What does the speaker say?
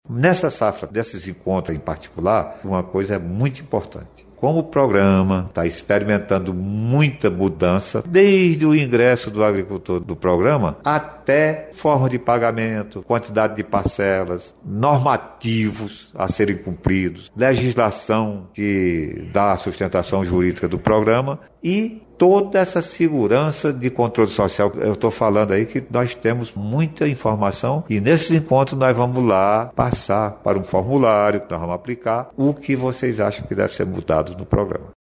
Nessa safra, desses encontros em particular, uma coisa é muito importante. Como o programa está experimentando muita mudança, desde o ingresso do agricultor do programa até forma de pagamento, quantidade de parcelas, normativos a serem cumpridos, legislação que dá a sustentação jurídica do programa e toda essa segurança de controle social. Eu estou falando aí que nós temos muita informação e nesses encontros nós vamos lá passar para um formulário que nós vamos aplicar o que vocês acham que deve ser mudado no programa.